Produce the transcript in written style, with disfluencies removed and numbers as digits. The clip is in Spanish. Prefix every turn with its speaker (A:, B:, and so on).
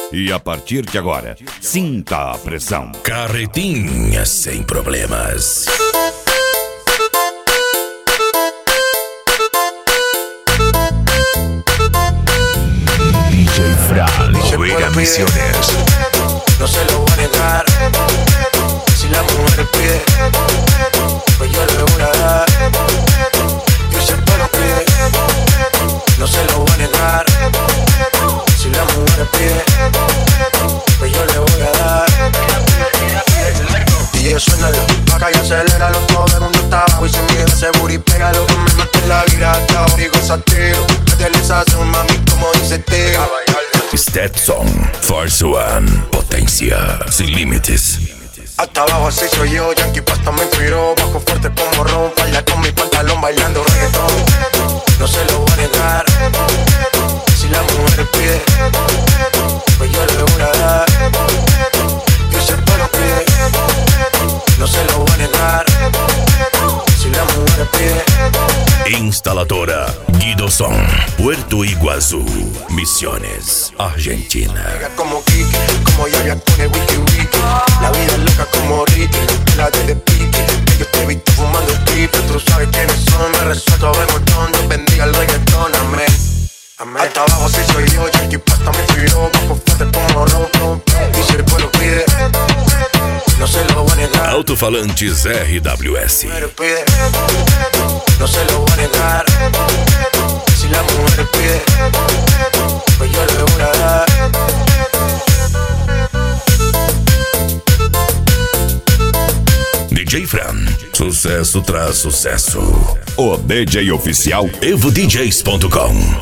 A: E a partir de agora, sinta a pressão.
B: Carretinha sem problemas. DJ Fran, Vega Misiones.
C: No se lo voy a negar. Si la mujer pide, pues yo le voy a dar. Yo siempre lo pide. No se lo voy a negar. Si la mujer pide, pues yo le voy a dar. Y eso suena la vaca y aceléralo. Todo el mundo está abajo y se mide ese booty. Pégalo, que me mate en la vida. Hasta ahora y gozatero. Utilización, mami, como dice Teo.
B: Stetson, Force One, potencia sin límites.
C: Hasta abajo así soy yo, Yankee Pasta me inspiró. Bajo fuerte como ron, baila con mi pantalón bailando reggaetón. No se lo voy a negar. Si la mujer pide, pues yo le voy a dar. Yo siempre lo pide. No se lo voy a negar. Si la mujer pide.
B: Instaladora Guido Son, Puerto Iguazú, Misiones, Argentina.
C: Como Kiki, como Yaya con el wiki wiki. La vida es loca como Ricky, la de pique. Yo te he visto fumando triple, tú sabes quiénes son. Me resuelto a ver montón, Dios bendiga el reggaetón, amén. Hasta abajo si soy yo, Yankee Pasta me inspiró. Bajo fuerte como ron, y si el pueblo pide, no se lo voy a negar.
B: Alto-falantes RWS.
C: No se lo voy a negar. Si la mujer pide, pues yo le voy a dar.
B: DJ Fran, sucesso tras sucesso.
A: O DJ oficial
B: EvoDJs.com.